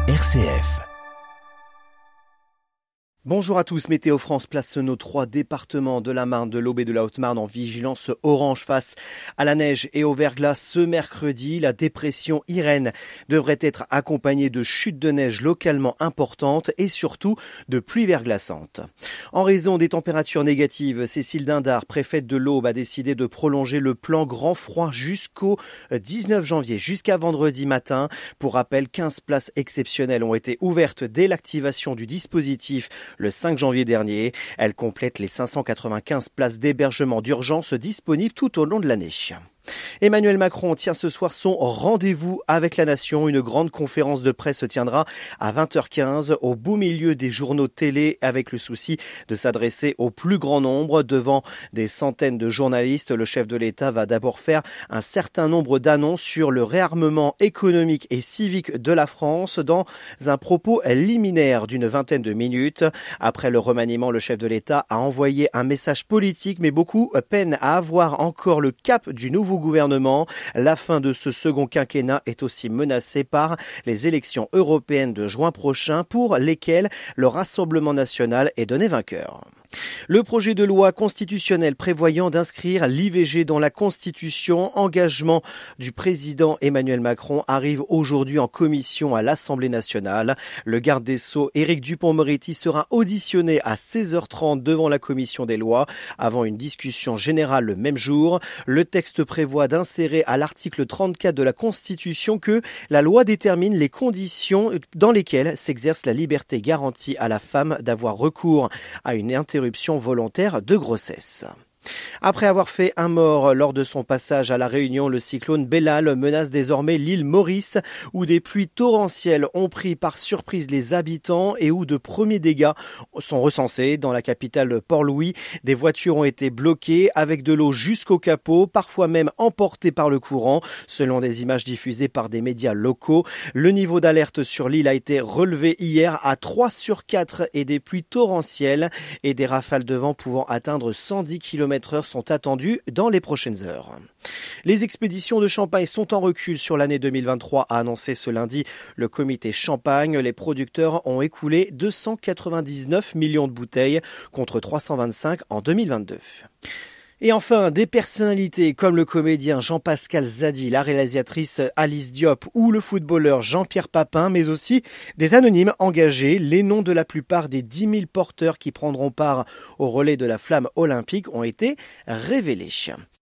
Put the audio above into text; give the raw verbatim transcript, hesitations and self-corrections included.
R C F. Bonjour à tous, Météo France place nos trois départements de la Marne, de l'Aube et de la Haute-Marne en vigilance orange face à la neige et au verglas ce mercredi. La dépression Irène devrait être accompagnée de chutes de neige localement importantes et surtout de pluies verglaçantes. En raison des températures négatives, Cécile Dindar, préfète de l'Aube, a décidé de prolonger le plan grand froid jusqu'au dix-neuf janvier, jusqu'à vendredi matin. Pour rappel, quinze places exceptionnelles ont été ouvertes dès l'activation du dispositif le cinq janvier dernier. Elle complète les cinq cent quatre-vingt-quinze places d'hébergement d'urgence disponibles tout au long de l'année. Emmanuel Macron tient ce soir son rendez-vous avec la nation. Une grande conférence de presse se tiendra à vingt heures quinze au beau milieu des journaux télé avec le souci de s'adresser au plus grand nombre. Devant des centaines de journalistes, le chef de l'État va d'abord faire un certain nombre d'annonces sur le réarmement économique et civique de la France dans un propos liminaire d'une vingtaine de minutes. Après le remaniement, le chef de l'État a envoyé un message politique, mais beaucoup peinent à avoir encore le cap du nouveau gouvernement. La fin de ce second quinquennat est aussi menacée par les élections européennes de juin prochain pour lesquelles le Rassemblement national est donné vainqueur. Le projet de loi constitutionnelle prévoyant d'inscrire l'I V G dans la Constitution, engagement du président Emmanuel Macron, arrive aujourd'hui en commission à l'Assemblée nationale. Le garde des Sceaux, Éric Dupond-Moretti, sera auditionné à seize heures trente devant la commission des lois avant une discussion générale le même jour. Le texte prévoit d'insérer à l'article trente-quatre de la Constitution que la loi détermine les conditions dans lesquelles s'exerce la liberté garantie à la femme d'avoir recours à une interruption volontaire de grossesse. Après avoir fait un mort lors de son passage à La Réunion, le cyclone Bellal menace désormais l'île Maurice, où des pluies torrentielles ont pris par surprise les habitants et où de premiers dégâts sont recensés. Dans la capitale Port-Louis, des voitures ont été bloquées avec de l'eau jusqu'au capot, parfois même emportées par le courant. Selon des images diffusées par des médias locaux, le niveau d'alerte sur l'île a été relevé hier à trois sur quatre et des pluies torrentielles et des rafales de vent pouvant atteindre cent dix kilomètres heure sont attendues dans les prochaines heures. Les expéditions de champagne sont en recul sur l'année deux mille vingt-trois, a annoncé ce lundi le comité Champagne. Les producteurs ont écoulé deux cent quatre-vingt-dix-neuf millions de bouteilles contre trois cent vingt-cinq en deux mille vingt-deux. Et enfin, des personnalités comme le comédien Jean-Pascal Zadi, la réalisatrice Alice Diop ou le footballeur Jean-Pierre Papin, mais aussi des anonymes engagés. Les noms de la plupart des dix mille porteurs qui prendront part au relais de la flamme olympique ont été révélés.